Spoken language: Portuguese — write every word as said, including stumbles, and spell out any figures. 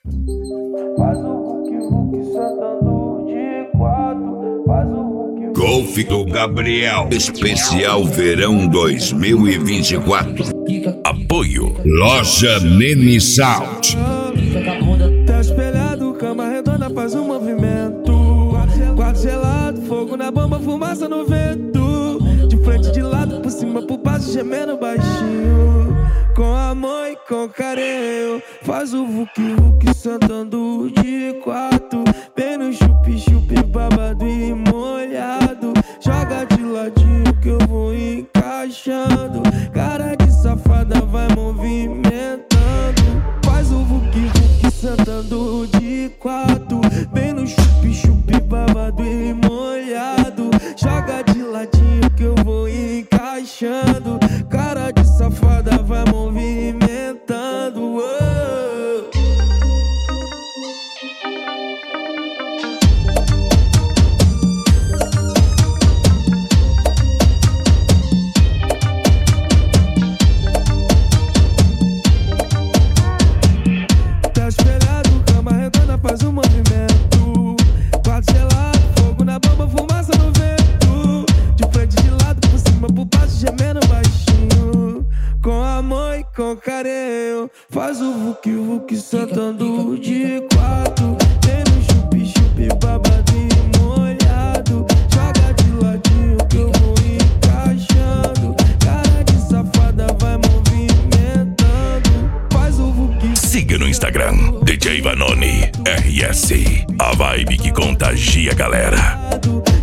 Faz o Hulk Hulk sentando de quatro. Faz o Hulk Golfe do Gabriel, especial verão dois mil e vinte e quatro. Apoio Loja Nene Sound. Tá espelhado, cama redonda faz um movimento. Quarto gelado, fogo na bomba, fumaça no vento. De frente, de lado, por cima, por baixo, gemendo baixinho. Com amor e com carinho. Faz o Hulk Hulk sentando de quatro. Bem no chup-chup, babado e molhado. Joga de ladinho que eu vou encaixando. Cara de safada vai movimentando. Faz o Hulk Hulk sentando de quatro. Bem no chup-chup, babado e molhado. Joga de ladinho que eu vou encaixando. Cara de safada vai movimentando. Oh. Tá espelhado, cama redonda faz um movimento. Quarto gelado, fogo na bomba, fumaça no vento. De frente, de lado, por cima, por baixo, gemendo baixinho. Com amor e com carinho. Faz o Hulk Hulk sentando de quatro. Tem no chup-chup, babado e molhado. Joga de ladinho que eu vou encaixando. Cara de safada vai movimentando. Faz o Hulk. Siga no Instagram D J Vanoni R S, a vibe que contagia a galera.